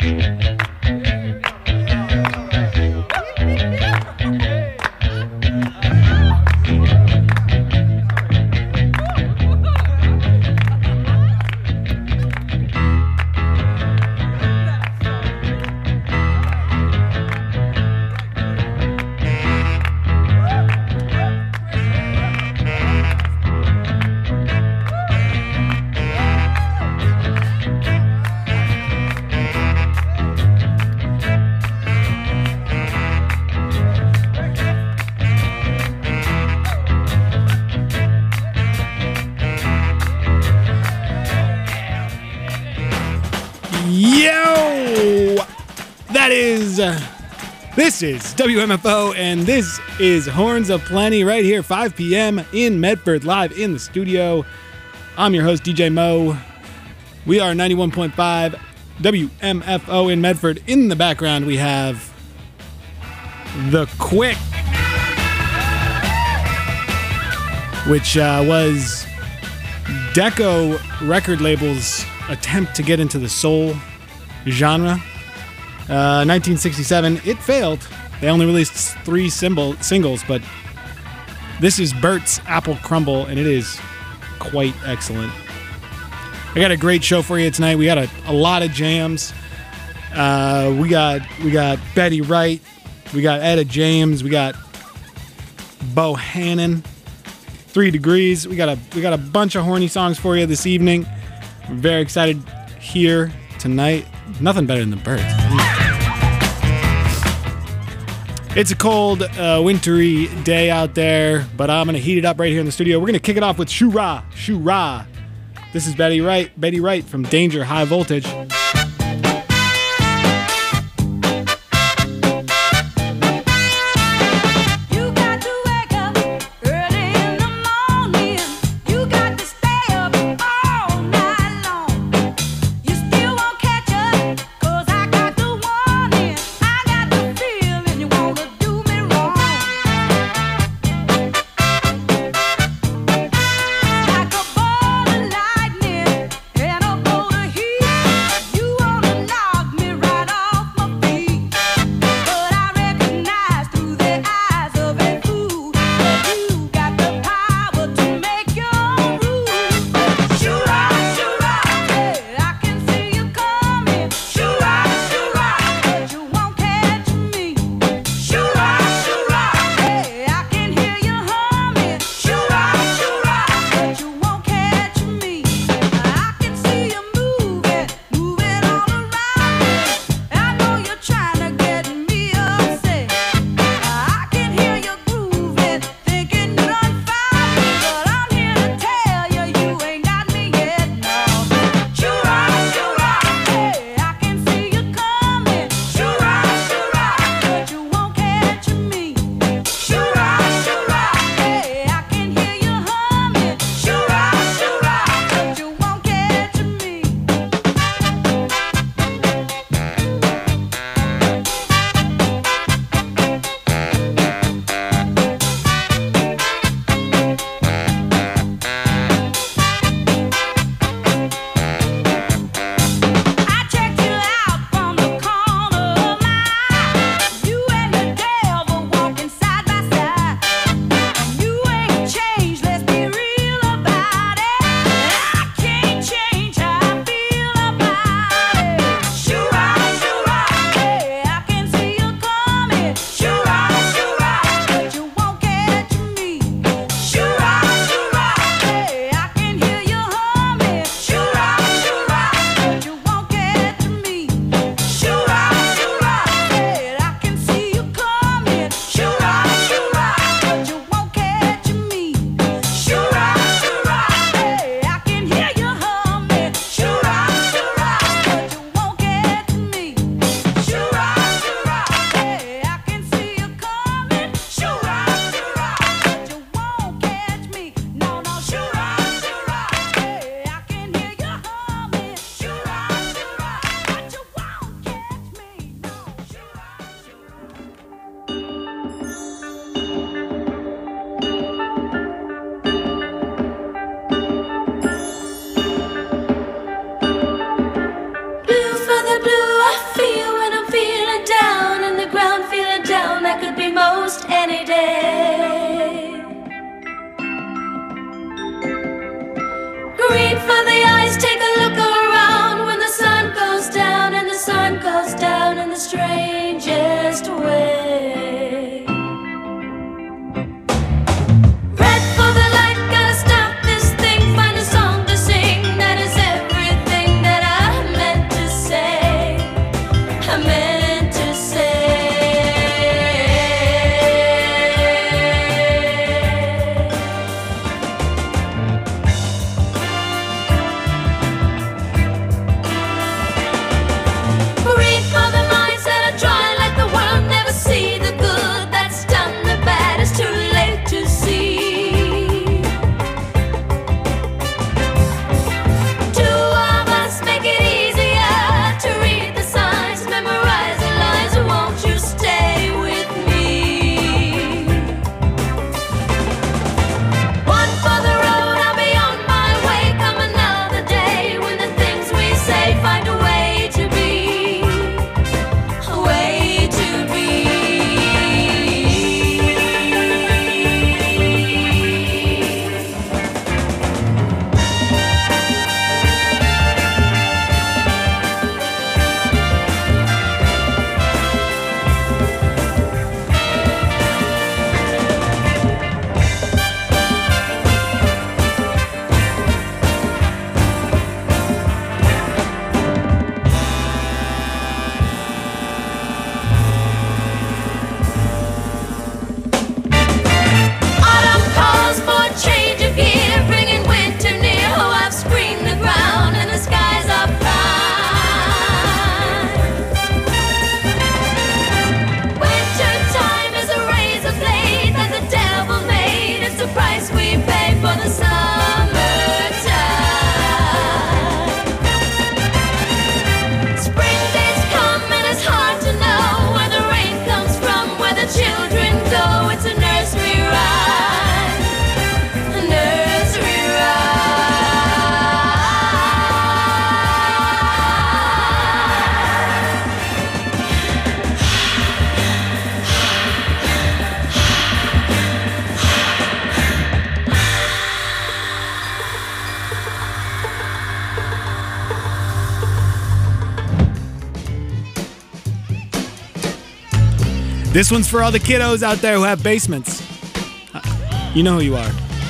This is WMFO, and this is Horns of Plenty right here, 5 p.m. in Medford, live in the studio. I'm your host, DJ Mo. We are 91.5 WMFO in Medford. In the background, we have The Quick, which was Deco record label's attempt to get into the soul genre. 1967, it failed. They only released 3 singles, but this is Bert's Apple Crumble, and it is quite excellent. I got a great show for you tonight. We got a lot of jams. We got Betty Wright, we got Etta James, we got Bohannon, 3 Degrees. We got a bunch of horny songs for you this evening. I'm very excited here tonight. Nothing better than the Birds. It's a cold, wintry day out there, but I'm going to heat it up right here in the studio. We're going to kick it off with Shoo-Ra, Shoo-Ra. This is Betty Wright from Danger High Voltage. You This one's for all the kiddos out there who have basements. You know who you are.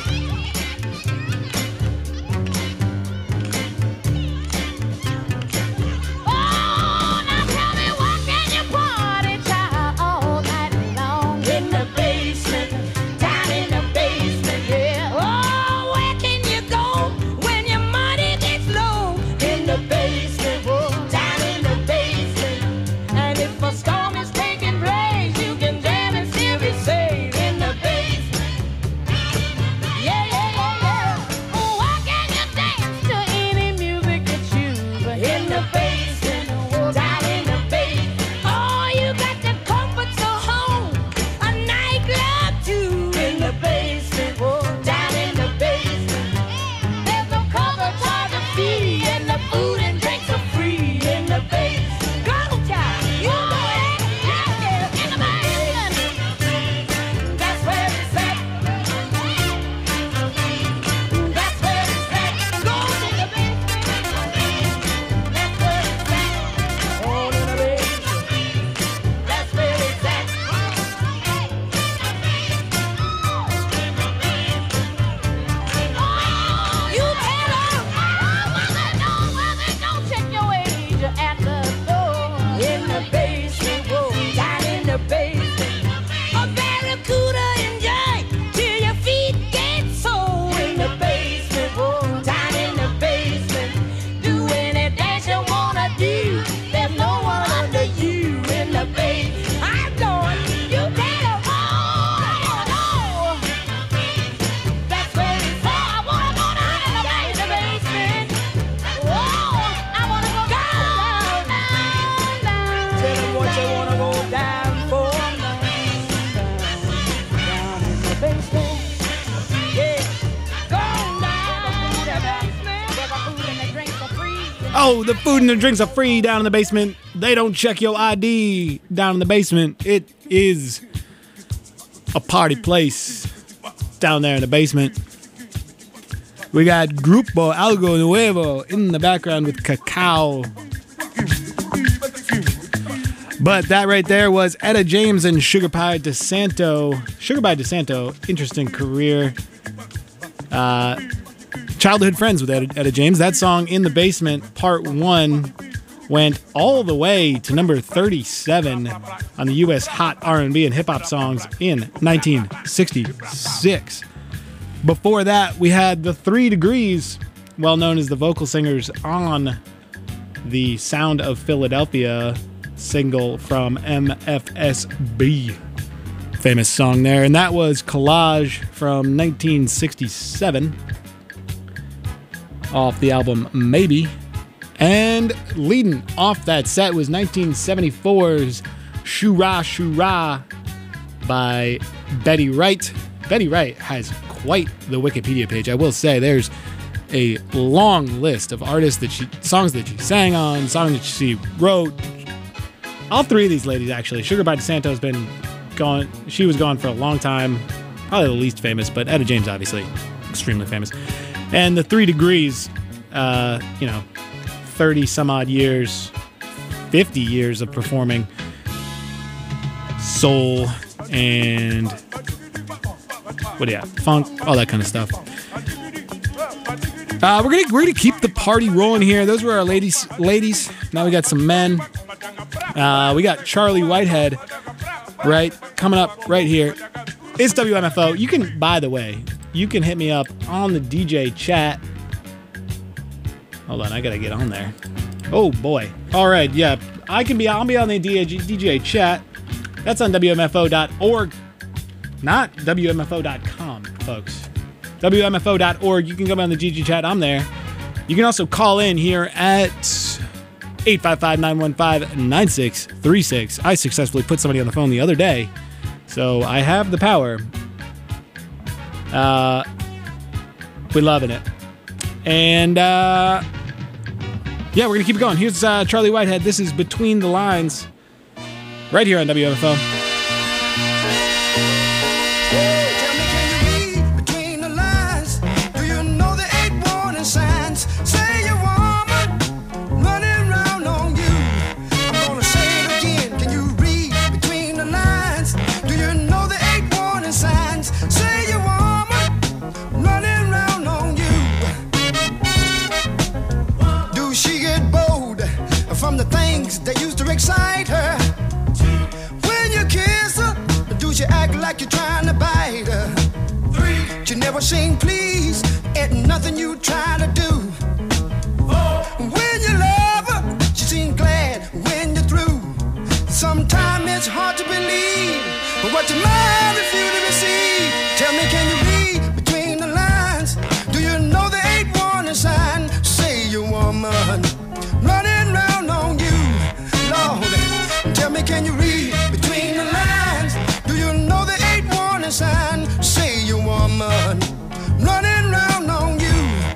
Oh, the food and the drinks are free down in the basement. They don't check your ID down in the basement. It is a party place down there in the basement. We got Grupo Algo Nuevo in the background with Cacao. But that right there was Etta James and Sugar Pie DeSanto. Sugar Pie DeSanto, interesting career. Childhood friends with Etta James. That song, In the Basement, Part 1, went all the way to number 37 on the U.S. Hot R&B and Hip-Hop Songs in 1966. Before that, we had the 3 Degrees, well known as the vocal singers on the Sound of Philadelphia single from MFSB. Famous song there. And that was Collage from 1967 off the album Maybe. And leading off that set was 1974's Shura Shura by Betty Wright. Betty Wright has quite the Wikipedia page. I will say there's a long list of artists songs that she sang on, songs that she wrote. All 3 of these ladies, actually. Sugar Pie DeSanto has been gone. She was gone for a long time. Probably the least famous, but Etta James, obviously, extremely famous. And the 3 Degrees, 30 some odd years, 50 years of performing soul and funk, all that kind of stuff. We're gonna keep the party rolling here. Those were our ladies. Now we got some men. We got Charlie Whitehead, right, coming up right here. It's WMFO. By the way, you can hit me up on the DJ chat. Hold on, I gotta get on there. Oh boy. All right, yeah, I'll be on the DJ chat. That's on WMFO.org, not WMFO.com, folks. WMFO.org. You can come on the GG chat. I'm there. You can also call in here at 855-915-9636. I successfully put somebody on the phone the other day, so I have the power. We're loving it. And, yeah, we're going to keep it going. Here's Charlie Whitehead. This is Between the Lines, right here on WMFO. Running around on you. I'm gonna say it again. Can you read between the lines? things that used to excite her. When you kiss her, do she act like you're trying to bite her? She never seemed pleased at nothing you try to do. When you love her, she seemed glad when you're through. Sometimes it's hard to believe what your mind refused to receive. Tell me, can you read between the lines? Do you know the 8-1 sign? Say you woman running round on you, Lord. Tell me, can you read between the lines? Do you know the 8-1 sign? Say you woman running round on you.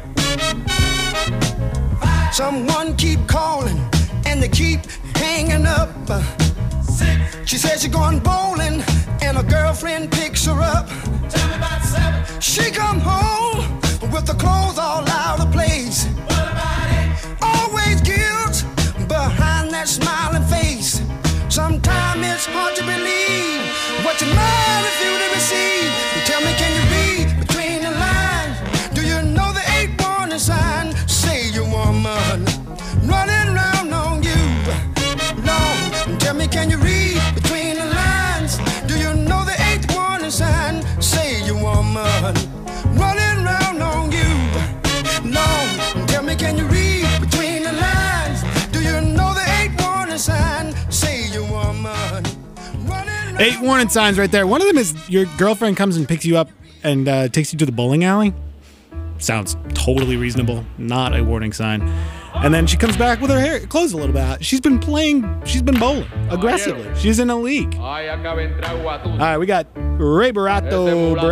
Someone keep calling and they keep hanging up. She says she's going bowling and her girlfriend picks her up. Tell me about 7. She come home with the clothes all out of place. What about it? Always guilt behind that smiling face. Sometimes it's hard to believe what your mind refused to receive. Tell me, can you read between the lines? Do you know the 8-1 sign? Say you woman running round on you, Lord. Tell me, can you read between the lines? Do you know the 8-1 sign? Say you woman running round on you, Lord. Tell me, can you read between the lines? Do you know the 8-1 sign? Say you woman running. 8 warning signs right there. One of them is your girlfriend comes and picks you up and takes you to the bowling alley. Sounds totally reasonable. Not a warning sign. And then she comes back with her hair clothes a little bit out. She's been bowling aggressively. She's in a league. All right, we got Ray Barretto,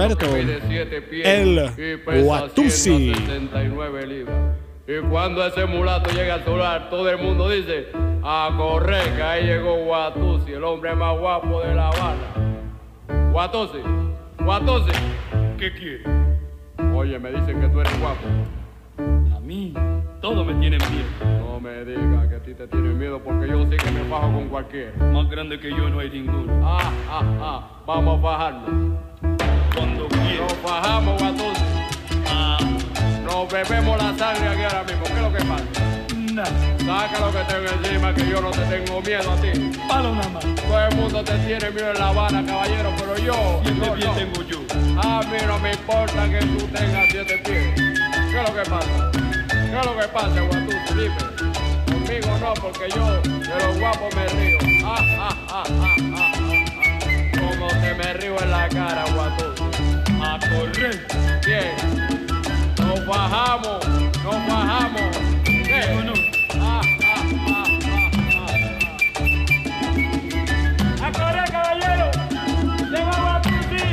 El Watusi. Y cuando ese mulato llega al solar, todo el mundo dice, a correr, que ahí llegó Watusi, el hombre más guapo de La Habana. Watusi, Watusi, ¿qué quieres? Oye, me dicen que tú eres guapo. A mí, todos me tienen miedo. No me digas que a ti te tienen miedo porque yo sí que me fajo con cualquiera. Más grande que yo no hay ninguno. Vamos a fajarnos. Cuando quieras. Nos fajamos, Watusi. Nos bebemos la sangre aquí ahora mismo. ¿Qué es lo que pasa? Nada. Saca lo que tengo encima, que yo no te tengo miedo a ti. Palo nada más. Todo el mundo te tiene miedo en La Habana, caballero, pero yo... 7 pies tengo yo. A mí no me importa que tú tengas 7 pies. ¿Qué es lo que pasa? ¿Qué es lo que pasa, Watusi? Dime. Conmigo no, porque yo de los guapos me río. Como te me río en la cara, Watusi. A correr. Bien. Nos bajamos, nos bajamos. ¿Qué? No. ¡A correr, caballero! ¡Llegamos a Tusi!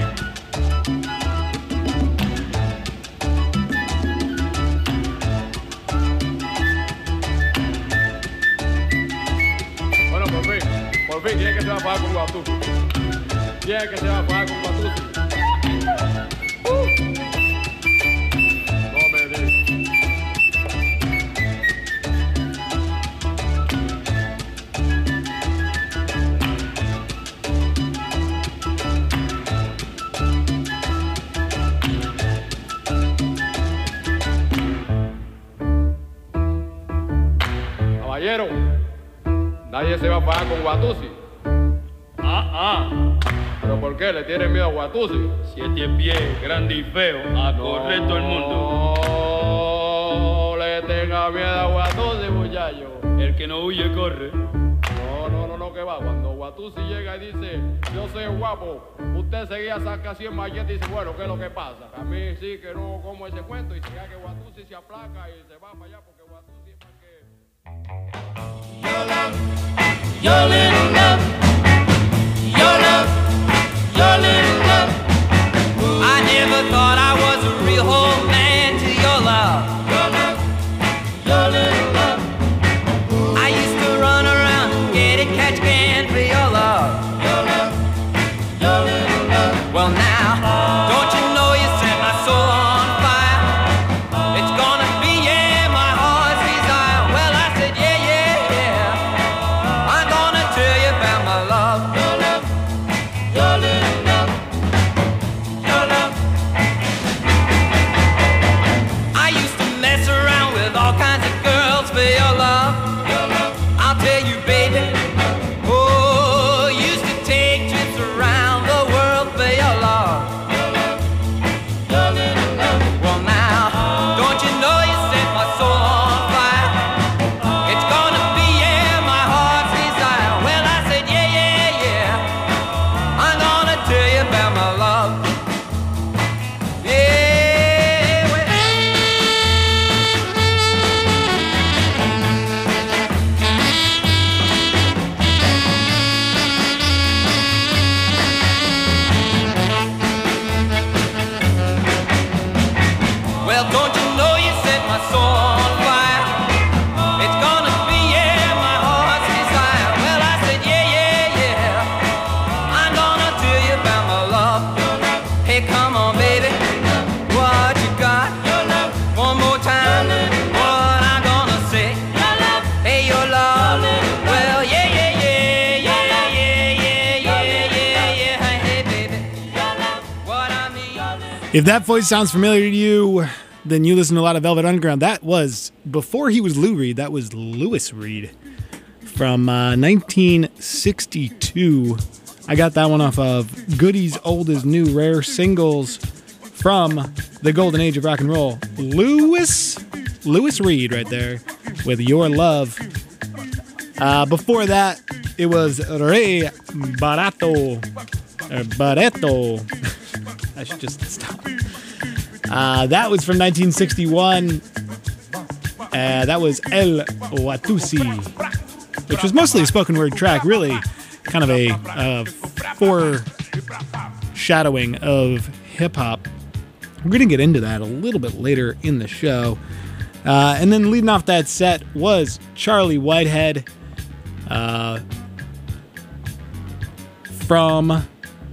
Bueno, por fin, ¿quién es que se va a pagar con Watusi? ¿Quién es que se va a pagar con Watusi? Caballero, nadie se va a pagar con Watusi. ¿Pero por qué? ¿Le tienen miedo a Watusi? 7 pies, grande y feo, a correr todo el mundo. No le tenga miedo a Watusi, muchacho. El que no huye, corre. No, que va. Cuando Watusi llega y dice, yo soy guapo, usted seguía saca 100 malletas y dice, bueno, ¿qué es lo que pasa? A mí sí que no como ese cuento y se que Watusi se aplaca y se va para allá porque Watusi es para que... Your love, your little love, your love, your little love. I never thought I was a real whole man to your love. Your love, your little love. I used to run around and get a catch can for your love. Your love, your little love. Well now, don't you know you set my soul on fire? It's gonna be, my heart's desire. Well, I said, yeah. I'm gonna tell If that voice sounds familiar to you, then you listen to a lot of Velvet Underground. That was, before he was Lou Reed, that was Louis Reed from 1962. I got that one off of Goodies Old as New, rare singles from the golden age of rock and roll. Louis Reed right there with Your Love. Before that, it was Ray Barretto. I should just stop. That was from 1961. That was El Watusi, which was mostly a spoken word track, really kind of a foreshadowing of hip hop. We're going to get into that a little bit later in the show. And then leading off that set was Charlie Whitehead from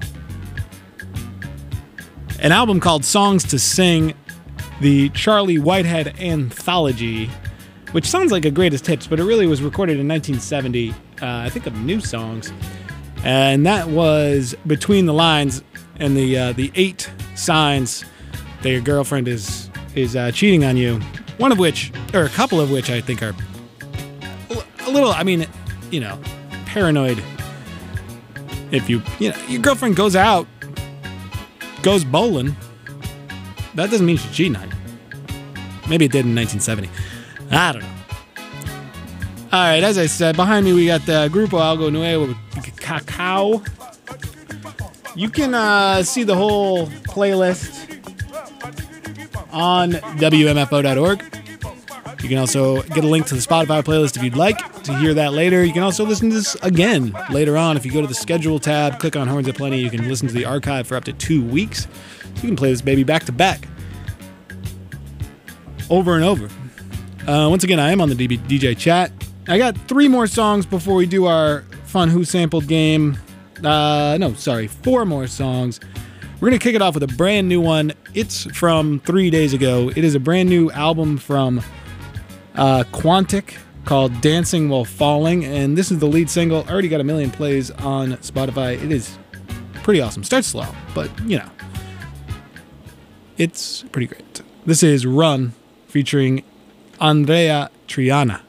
an album called Songs to Sing, the Charlie Whitehead Anthology, which sounds like a greatest hits, but it really was recorded in 1970, I think, of new songs. And that was Between the Lines and the 8 signs that your girlfriend is cheating on you. One of which, or a couple of which, I think are a little, paranoid. If your girlfriend goes out, goes bowling, that doesn't mean she's cheating on you. Maybe it did in 1970. I don't know. All right, as I said, behind me we got the Grupo Algo Nuevo with Cacao. You can see the whole playlist on WMFO.org. You can also get a link to the Spotify playlist if you'd like to hear that later. You can also listen to this again later on. If you go to the schedule tab, click on Horns of Plenty, you can listen to the archive for up to 2 weeks. So you can play this baby back to back, over and over. Once again, I am on the DJ chat. I got 3 more songs before we do our fun Who Sampled game. 4 more songs. We're going to kick it off with a brand new one. It's from 3 days ago. It is a brand new album from Quantic called Dancing While Falling, and this is the lead single. Already got 1 million plays on Spotify. It is pretty awesome. Starts slow, but it's pretty great. This is Run featuring Andrea Triana.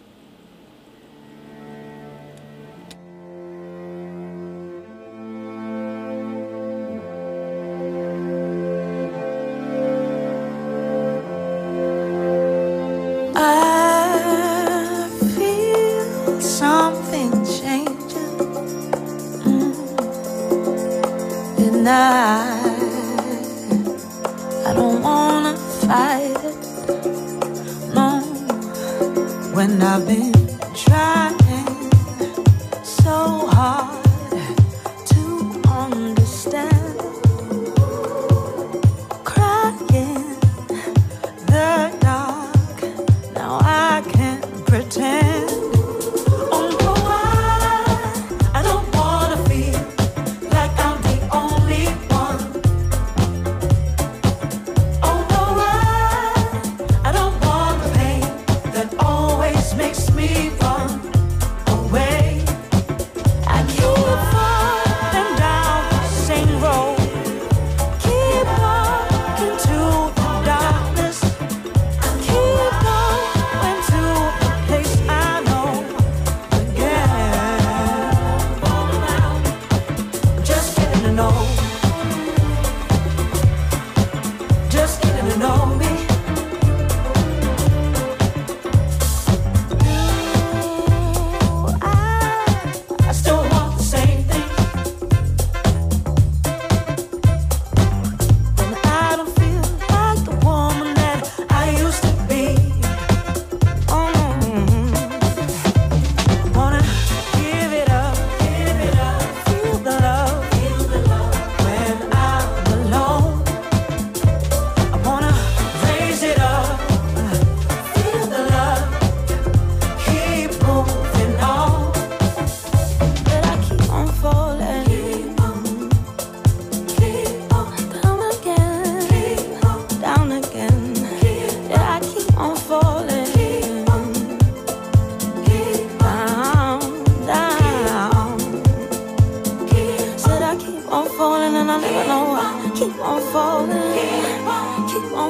I don't wanna fight it, no. When I've been trying so hard to understand, crying the dark, now I can't pretend. Place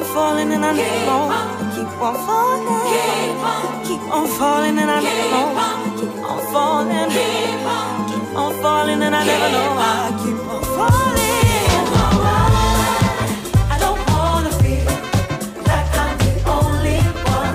falling and I never know. Keep on falling, keep on falling and I never know. Keep on falling, keep on falling and I never know. I keep on falling. I don't wanna feel like I'm the only one.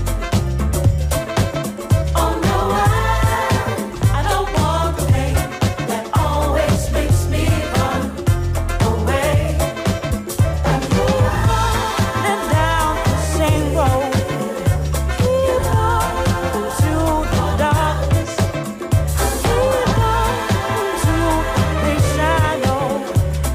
Oh no, I don't want the pain that always makes me run away. And running down the same road, into the darkness, into the place I know.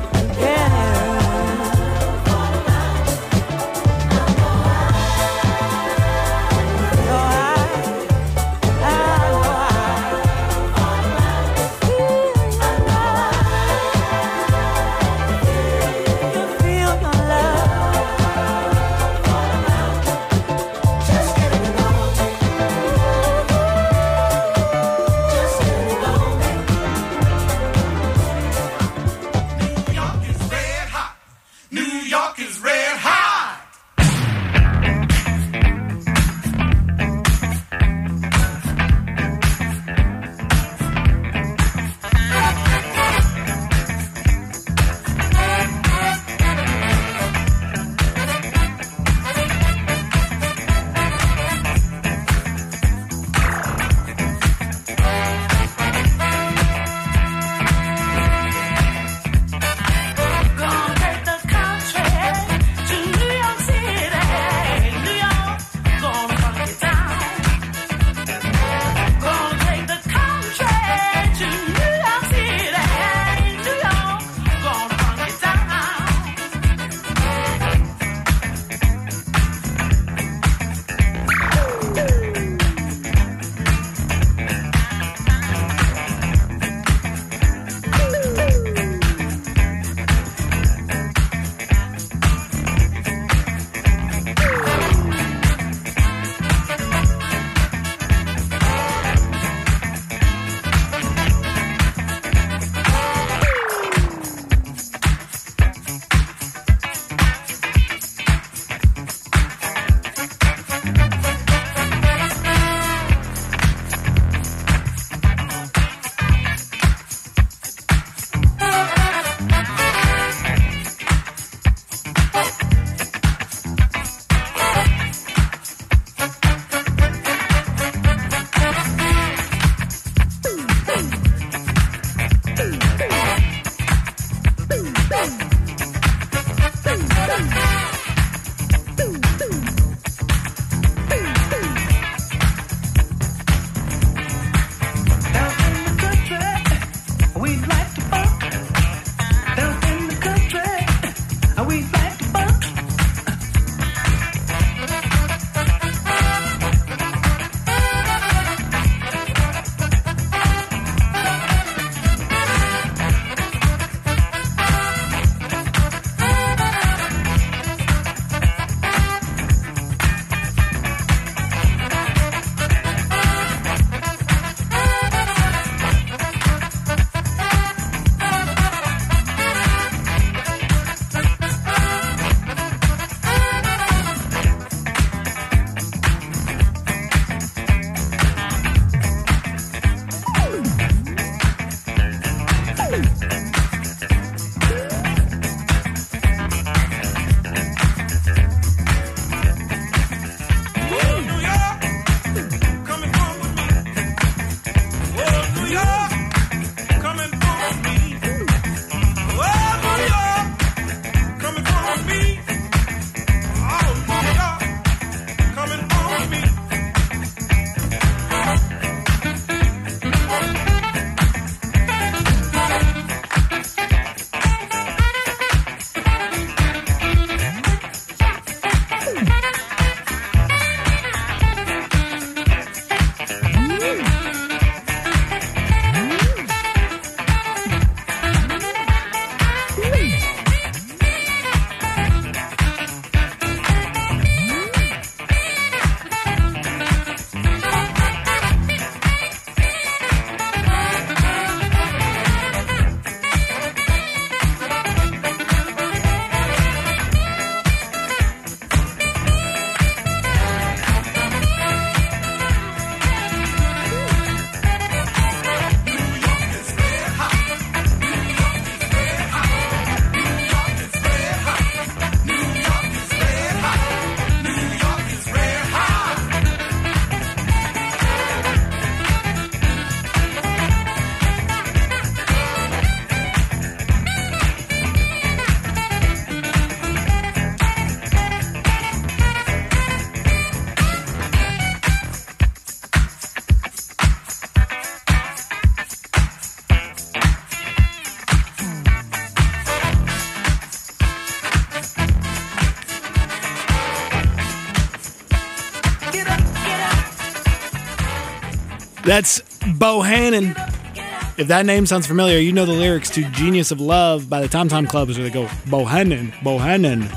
That's Bohannon. If that name sounds familiar, you know the lyrics to Genius of Love by the Tom Tom Clubs, where they go, Bohannon, Bohannon.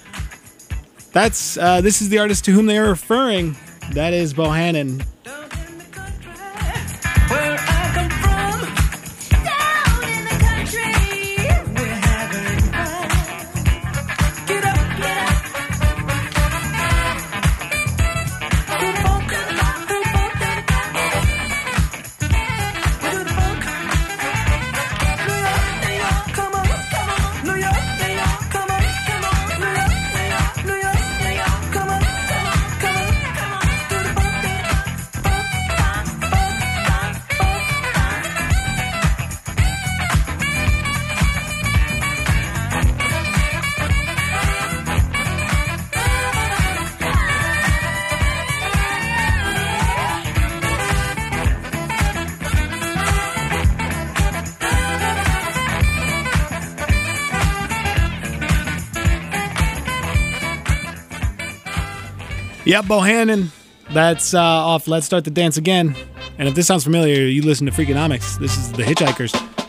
This is the artist to whom they are referring. That is Bohannon. Where I come from, down in the country, we're having fun. Get up, get up. To the funk, to the funk, to the funk, to the funk. New York, New York, come on, come on. New York, New York, come on, come on. New York, New York, New York, New York, come on, come on, come on, come on. To the funk, to the funk, funk, funk, funk, Yep, Bohannon. That's off Let's Start the Dance Again. And if this sounds familiar, you listen to Freakonomics. This is The Hitchhikers.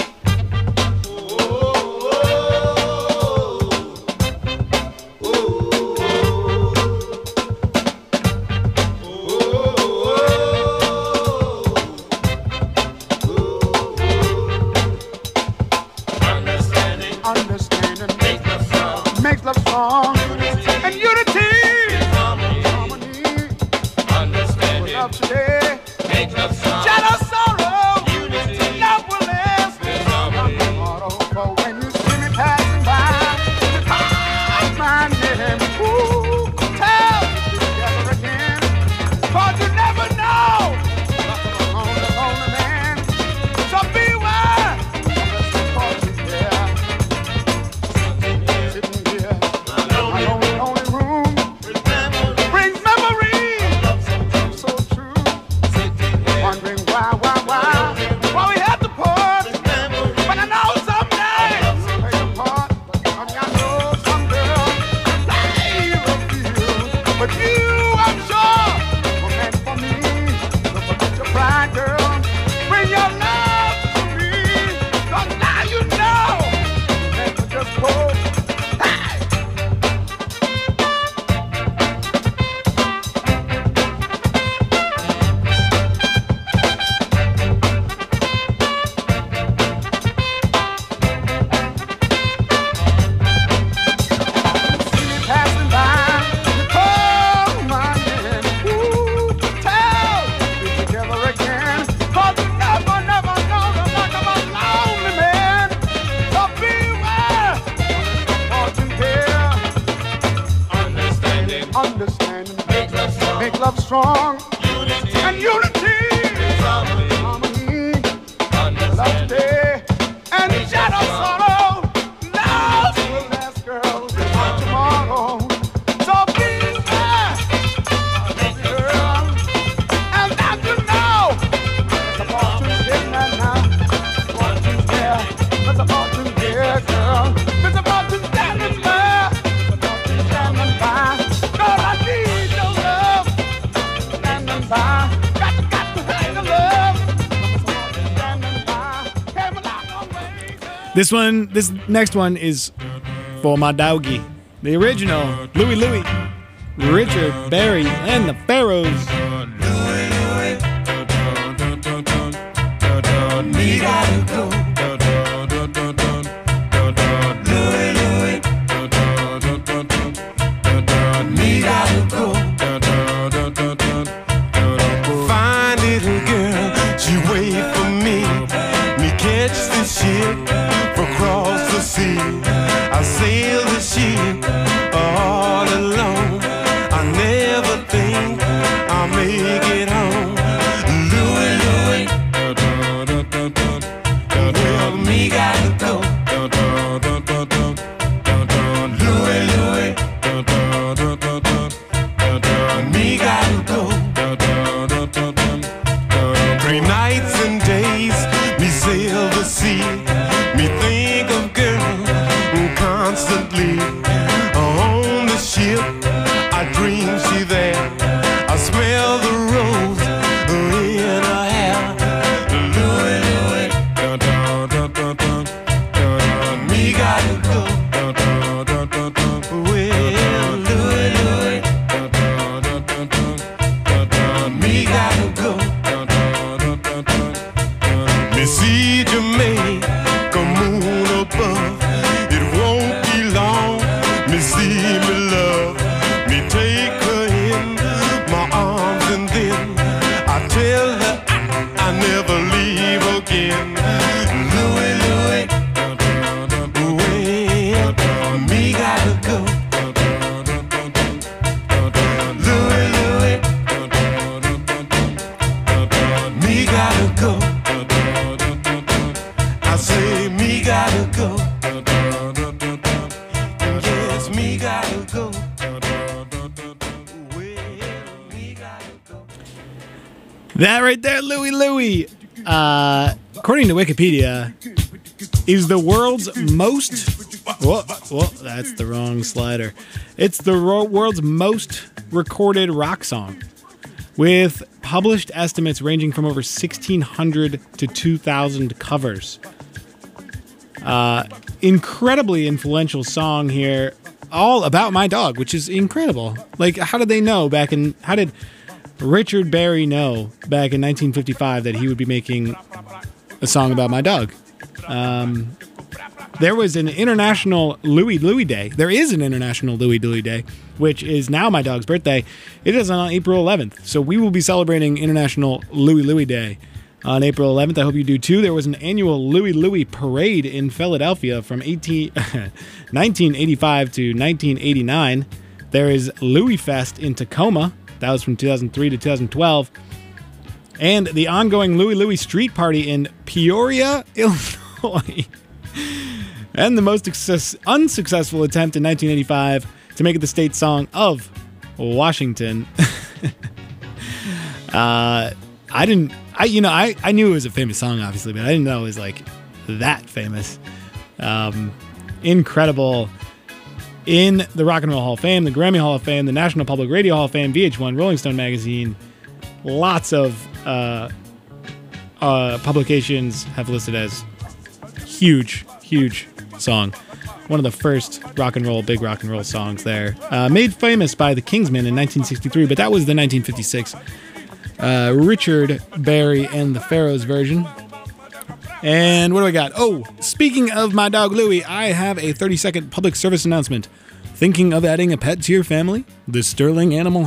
Understanding makes love strong, and unity harmony. Love today, shadow sorrow, love will last. Tomorrow, for when you see me passing by, call my name. Ooh, tell me together again, 'cause you never know. Lonely, lonely man, so beware. Sitting here, my lonely room brings memories so true. Wondering why we had to part. But I know someday we'll play a part. Honey, I know some girl they will feel, but you, I'm sure, were meant for me. So forget your pride, girl. Bring your love to me, 'cause now you know you're meant to just hold. Hey! Passing by, you call my name. Ooh, tell me together again. 'Cause you never know the like of a lonely man. So beware, fortune here. Understanding, make love strong, and unity, harmony, love today, and shadow sorrow. Love will last, girl, not tomorrow. So beware, girl, and that you know. There's a fortune here now, fortune here. There's a fortune here, girl. There's a fortune standing there. There's a fortune standing by. Girl, I need your love. Standing by. Got to have your love. There's a fortune standing by. Came a long way. This next one is for my doggy. The original Louie, Richard Berry, and the Pharaohs. Me gotta go. Me gotta go. Fine little girl, she wait for me. Me catch the ship across the sea. I sail the ship all alone. I never think I'll make it home. Louie, well, me gotta go. Louie, me gotta go. 3 nights and days, me sail the sea. Me think of girl constantly. tell her I never leave again. Louie, Louie, well, me gotta go. Louie, Louie, me gotta go. I say me gotta go. Yes, me gotta go. Well, me gotta go. That right there, Louie Louie, according to Wikipedia, is the world's most... Whoa, that's the wrong slider. It's the world's most recorded rock song, with published estimates ranging from over 1,600 to 2,000 covers. Incredibly influential song here, all about my dog, which is incredible. Like, how did they know how did Richard Berry know back in 1955 that he would be making a song about my dog? There was an international Louie Louie Day. There is an international Louie Louie Day, which is now my dog's birthday. It is on April 11th, so we will be celebrating International Louie Louie Day on April 11th. I hope you do too. There was an annual Louie Louie Parade in Philadelphia from 1985 to 1989. There is Louie Fest in Tacoma. That was from 2003 to 2012. And the ongoing Louie Louie Street Party in Peoria, Illinois. And the most unsuccessful attempt in 1985 to make it the state song of Washington. I knew it was a famous song, obviously, but I didn't know it was like that famous. Incredible. In the Rock and Roll Hall of Fame, the Grammy Hall of Fame, the National Public Radio Hall of Fame, VH1, Rolling Stone Magazine. Lots of publications have listed as huge song. One of the first big rock and roll songs there. Made famous by the Kingsmen in 1963, but that was the 1956 Richard Berry and the Pharaohs version. And what do I got? Oh, speaking of my dog Louie, I have a 30-second public service announcement. Thinking of adding a pet to your family? The Sterling Animal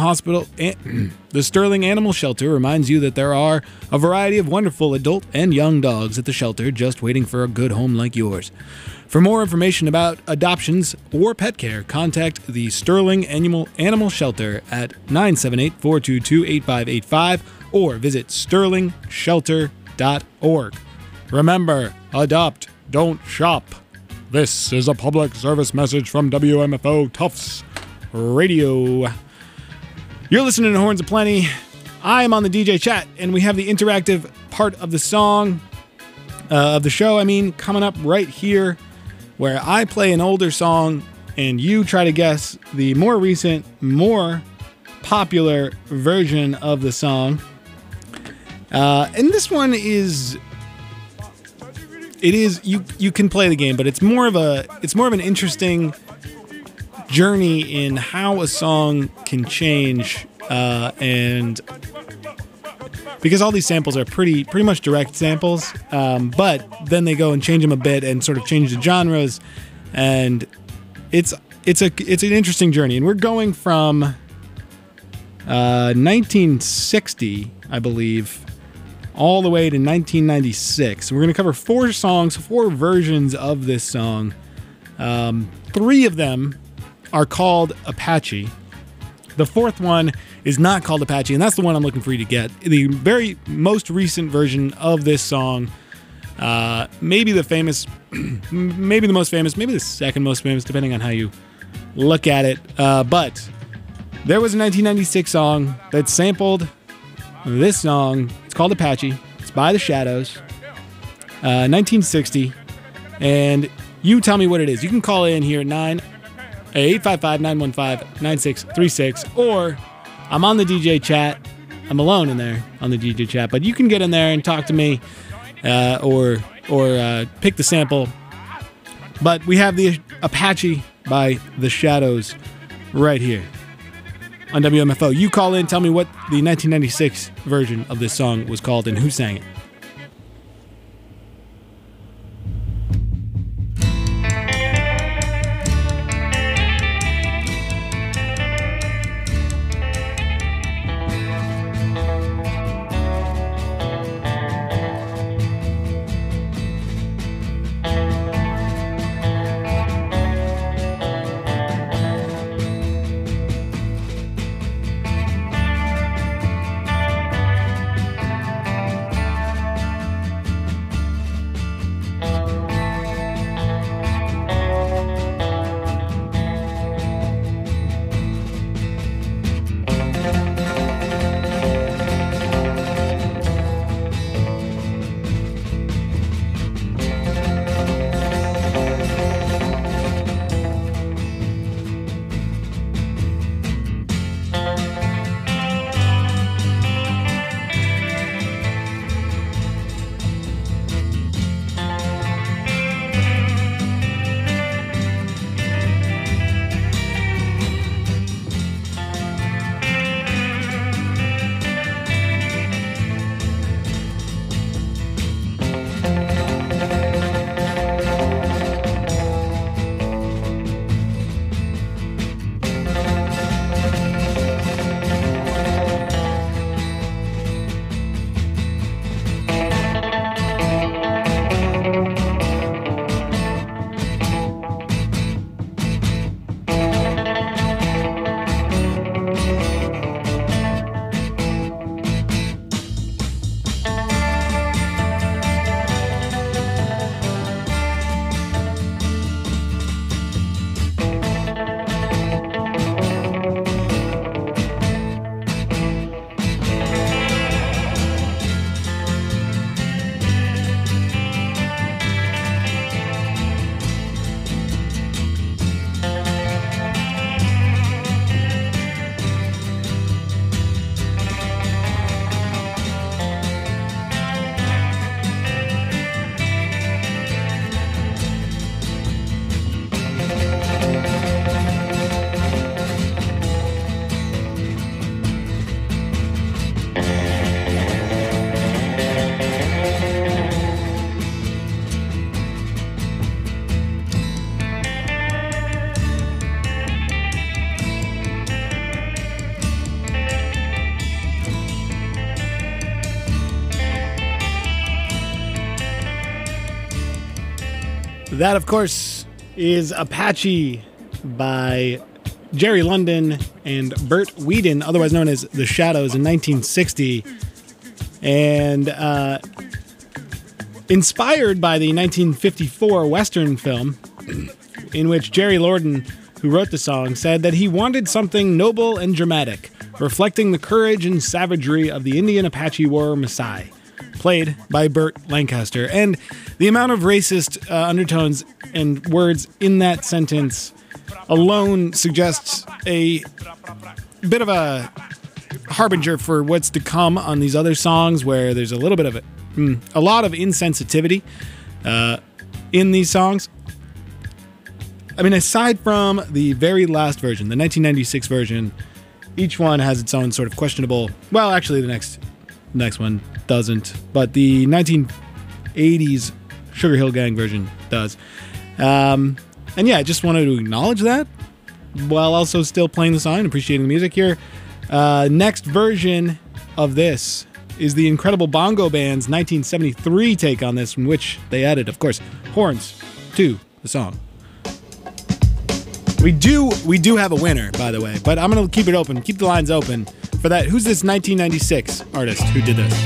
Shelter reminds you that there are a variety of wonderful adult and young dogs at the shelter just waiting for a good home like yours. For more information about adoptions or pet care, contact the Sterling Animal Shelter at 978-422-8585 or visit sterlingshelter.org. Remember, adopt, don't shop. This is a public service message from WMFO Tufts Radio. You're listening to Horns of Plenty. I am on the DJ chat, and we have the interactive part of the song, of the show, coming up right here, where I play an older song, and you try to guess the more recent, more popular version of the song. And this one is... you can play the game, but it's more of an interesting journey in how a song can change, and because all these samples are pretty much direct samples, but then they go and change them a bit and sort of change the genres, and it's an interesting journey. And we're going from 1960, I believe, all the way to 1996. We're going to cover 4 versions of this song. 3 of them are called Apache. The 4th one is not called Apache, and that's the one I'm looking for you to get. The very most recent version of this song, maybe the most famous, maybe the second most famous, depending on how you look at it. But there was a 1996 song that sampled this song. It's called Apache. It's by The Shadows. 1960. And you tell me what it is. You can call in here at 855-915-9636, or I'm on the DJ chat. I'm alone in there on the DJ chat, but you can get in there and talk to me, or pick the sample. But we have the Apache by The Shadows right here on WMFO. You call in, tell me what the 1996 version of this song was called and who sang it. That, of course, is Apache by Jerry London and Bert Whedon, otherwise known as The Shadows, in 1960. And inspired by the 1954 Western film, in which Jerry London, who wrote the song, said that he wanted something noble and dramatic, reflecting the courage and savagery of the Indian Apache warrior Maasai, played by Burt Lancaster. And the amount of racist undertones and words in that sentence alone suggests a bit of a harbinger for what's to come on these other songs, where there's a little bit of a lot of insensitivity in these songs. I mean, aside from the very last version, the 1996 version, each one has its own sort of questionable. Well, actually, the next one doesn't, but the 1980s Sugar Hill Gang version does. And yeah, I just wanted to acknowledge that while also still playing the song and appreciating the music here. Next version of this is the Incredible Bongo Band's 1973 take on this, in which they added, of course, horns to the song. We do have a winner, by the way, but I'm going to keep it open, keep the lines open for that. Who's this 1996 artist who did this?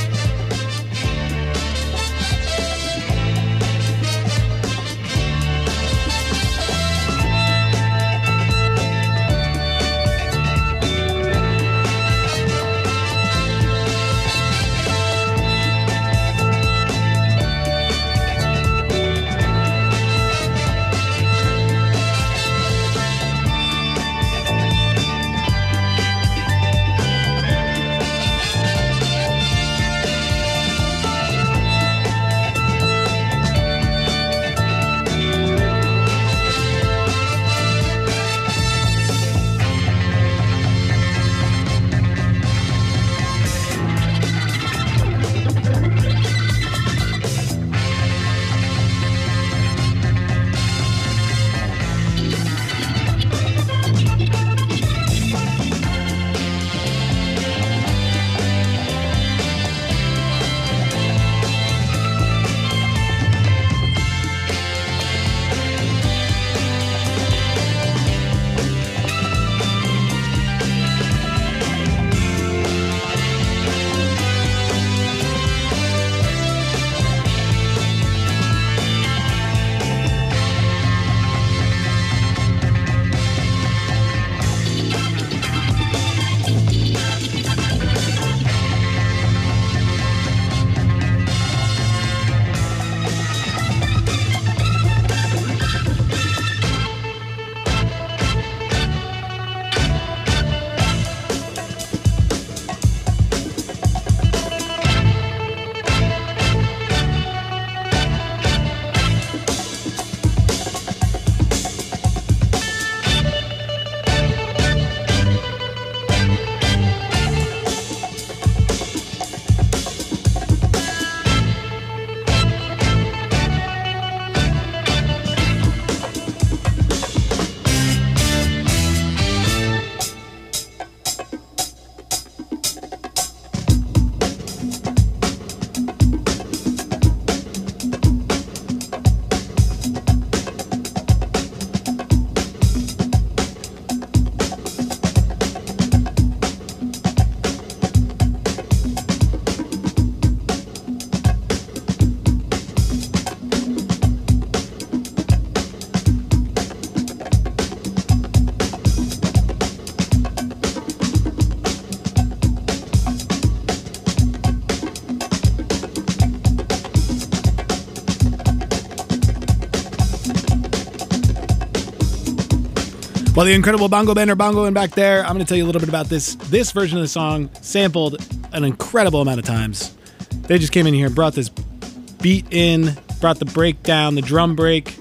Well, the Incredible Bongo Band are bongoing back there. I'm going to tell you a little bit about this. This version of the song sampled an incredible amount of times. They just came in here and brought this beat in, brought the break down, the drum break.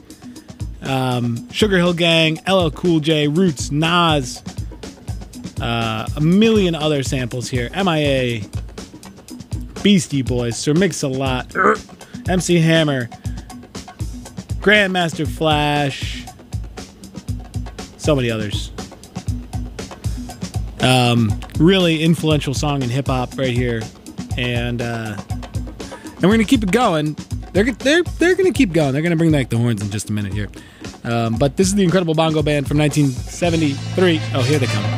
Sugar Hill Gang, LL Cool J, Roots, Nas, a million other samples here. MIA, Beastie Boys, Sir Mix-a-Lot, MC Hammer, Grandmaster Flash, so many others. Really influential song in hip hop right here, and we're gonna keep it going. They're going to keep going. They're going to bring back the horns in just a minute here. But this is the Incredible Bongo Band from 1973. Oh, here they come.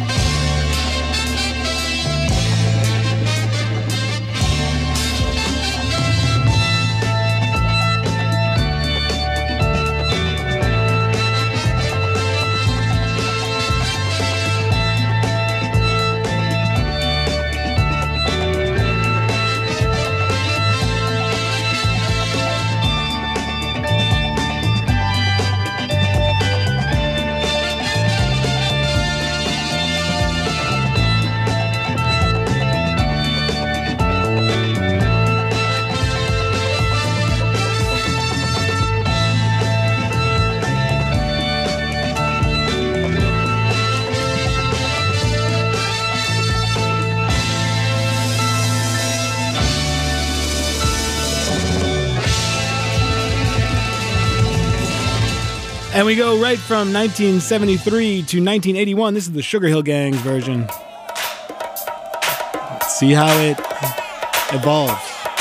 And we go right from 1973 to 1981. This is the Sugar Hill Gang's version. Let's see how it evolves.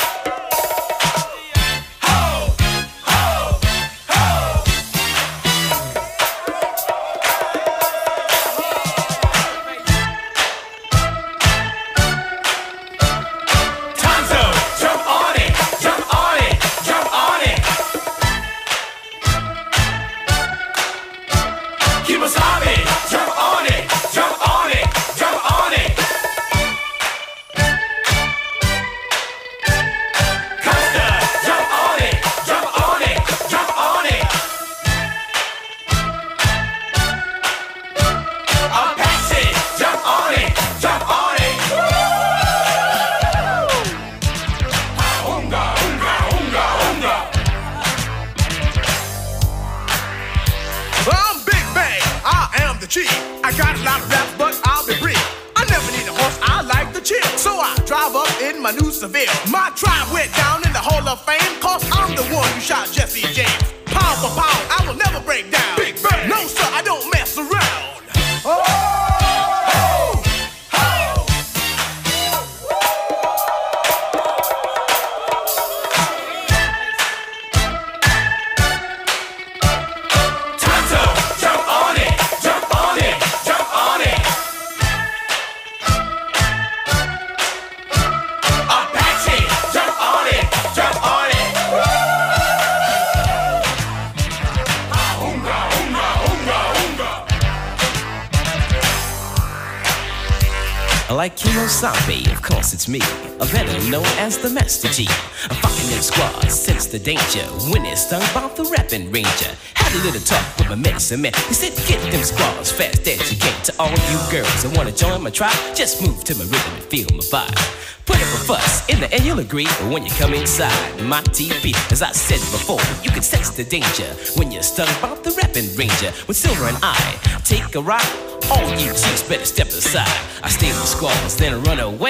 Like Kimosabe, of course it's me, better known as the Master G. I'm fucking them squads, sense the danger when it's stung by the rapping ranger. Had a little talk with my medicine man. He said, get them squads fast as you can. To all you girls that wanna join my tribe, just move to my rhythm and feel my vibe. Put up a fuss, in the end you'll agree. But when you come inside my TV, as I said before, you can sense the danger when you're stung by the rapping ranger. With Silver and I take a ride, all you chicks better step aside. I stay with squads, then I run away.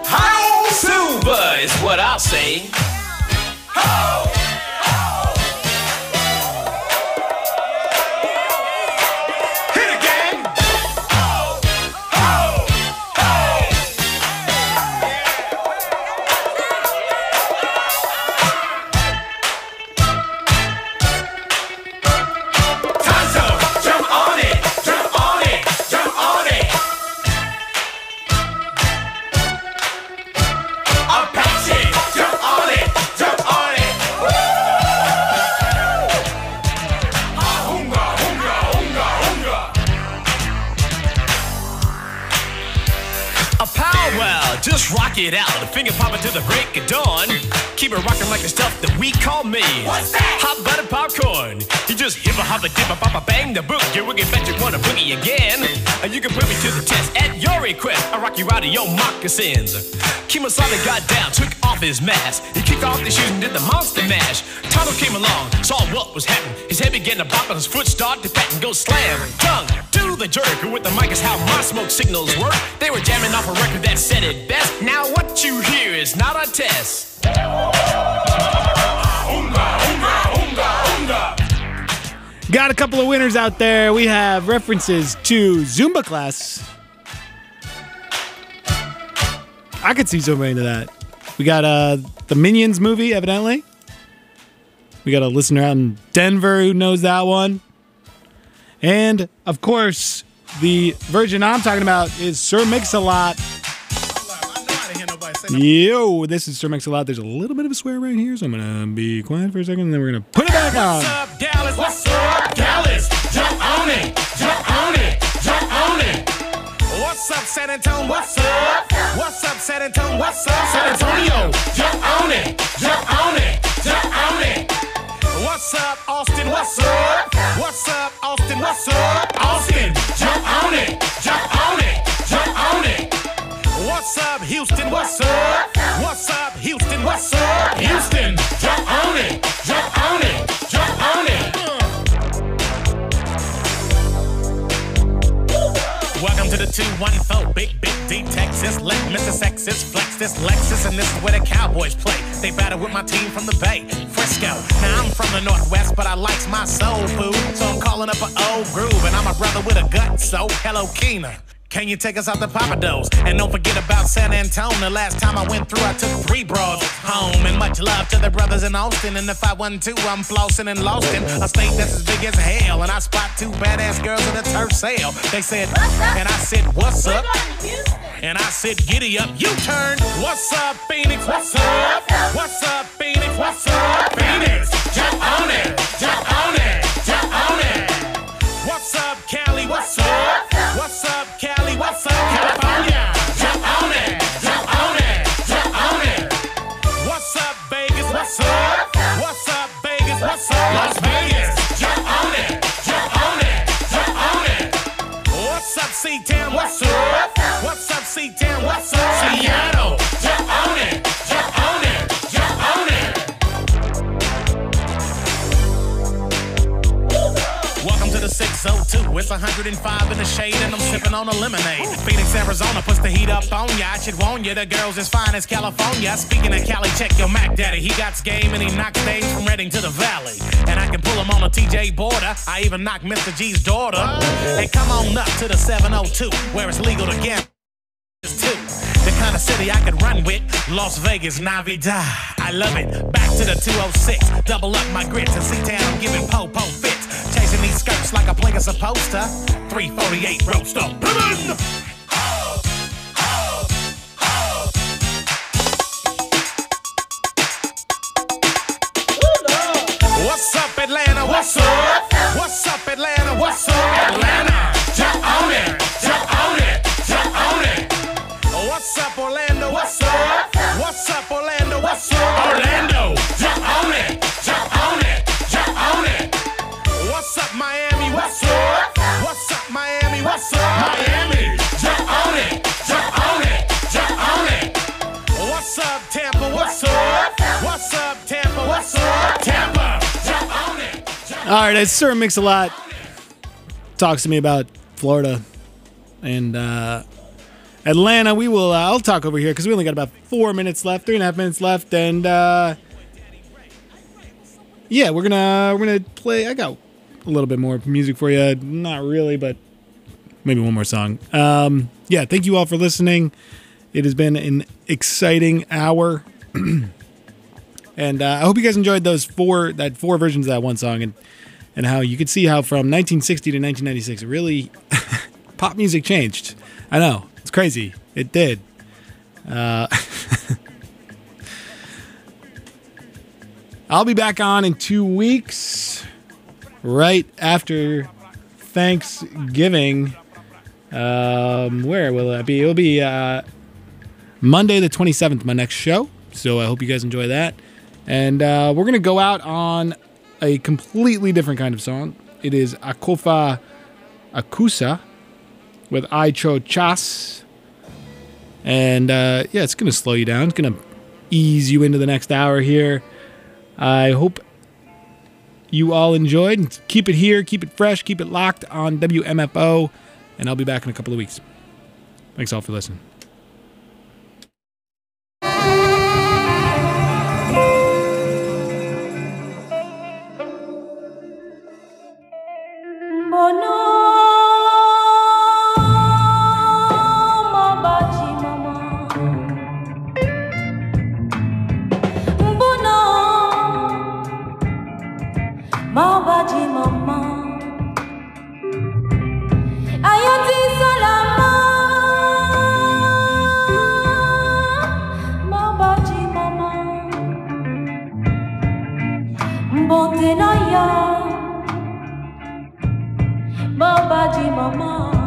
How Silver is what I'll say. Ho! It out, a finger popping to the break of dawn. Keep it rocking like the stuff that we call me. What's that? Hot butter popcorn. You just hippa hoppa dippa papa bang the book. You wicked bet you wanna boogie again. And you can put me to the test at your request. I rock you out of your moccasins. Kimosabe got down, took off his mask. He kicked off the shoes and did the monster mash. Tonto came along, saw what was happening. His head began to bop and his foot started to pat and go slam. Tongue to the jerk. And with the mic is how my smoke signals work. They were jamming off a record that said it best. Now what you hear is not a test. Got a couple of winners out there. We have references to Zumba class. I could see Zumba into that. We got the Minions movie, evidently. We got a listener out in Denver who knows that one. And, of course, the version I'm talking about is Sir Mix-a-Lot. Yo, this is Sir Mix-a-Lot. There's a little bit of a swear right here, so I'm going to be quiet for a second, and then we're going to put it back on. What's up, Dallas? What's up, Dallas? Jump on it, jump on it, jump on it. What's up, San Antonio? What's up? What's up, San Antonio? What's up, San Antonio? Jump on it, jump on it, jump on it. What's up, Austin? What's up? What's up, Austin? What's up, Austin? Jump on it, jump on it, jump on it. What's up, Houston? What's up? What's up, Houston? What's up, Houston? Jump on it, jump on it, jump on it. Welcome to the 214, big D, Texas. Let Mr. Sexist flex this Lexus, and this is where the Cowboys play. They battle with my team from the Bay, Frisco. Now I'm from the Northwest, but I likes my soul food, so I'm calling up an old groove, and I'm a brother with a gut, so hello, Keena. Can you take us out to Papados? And don't forget about San Antonio. The last time I went through, I took 3 broads home. And much love to the brothers in Austin. And if I wasn't too, I'm flossing and lost in a state that's as big as hell. And I spot 2 badass girls at a turf sale. They said, and I said, what's up? And I said, giddy up, U-turn. What's up, Phoenix? What's up? What's up, Phoenix? What's up, Phoenix? Jump on it, jump on it, jump on it. What's up, Cali? What's up? What's up, Cali? What's up, California? Jump on it, jump on it, jump on it. What's up, Vegas? What's up? What's up, Vegas? What's up, Las Vegas? Jump on it, jump on it, jump on it. What's up, C-Town? What's up? What's up, C-Town? What's up, Seattle? Jump on it, jump on it, jump on it. Welcome to the 602. It's 105 in the shade, and I'm sipping on a lemonade. Phoenix, Arizona puts the heat up on ya. I should warn ya, the girl's as fine as California. Speaking of Cali, check your Mac Daddy. He got game and he knocks days from Reading to the Valley. And I can pull him on a TJ border. I even knock Mr. G's daughter. And come on up to the 702, where it's legal to gamble. The kind of city I could run with, Las Vegas, Navidad. I love it. Back to the 206, double up my grits. And C-Town, I'm giving po-po fits. Chasing these skirts like a player supposed to. 348 roast up. What's up, Atlanta? What's up? What's up, Atlanta? What's up, Atlanta? Jump on it, jump on it, jump on it. What's up, Orlando? What's up? What's up, Orlando? What's up, Orlando? Jump on it, jump on it, jump on it. What's up, Miami? What's up? What's up, Miami? What's up, Miami? Jump on it, jump on it, jump on it. What's up, Tampa? What's up? What's up, Tampa? What's up, Tampa? Jump on it. All right, it's Sir Mix-a-Lot. Talks to me about Florida and Atlanta. We will. I'll talk over here because we only got about 4 minutes left, 3.5 minutes left, and yeah, we're gonna play. I got a little bit more music for you. Not really, but maybe one more song. Yeah, thank you all for listening. It has been an exciting hour, and I hope you guys enjoyed those four versions of that one song, and how you could see how from 1960 to 1996, it really pop music changed. I know. It's crazy. It did. I'll be back on in 2 weeks, right after Thanksgiving. Where will that be? It'll be Monday the 27th, my next show. So I hope you guys enjoy that. And we're going to go out on a completely different kind of song. It is Akofa Akusa with Icho Chas. And yeah, it's going to slow you down. It's going to ease you into the next hour here. I hope you all enjoyed. Keep it here, keep it fresh, keep it locked on WMFO. And I'll be back in a couple of weeks. Thanks all for listening. Mabaji mama Ayati salama Mabaji mama Mbonte na ya Mabaji mama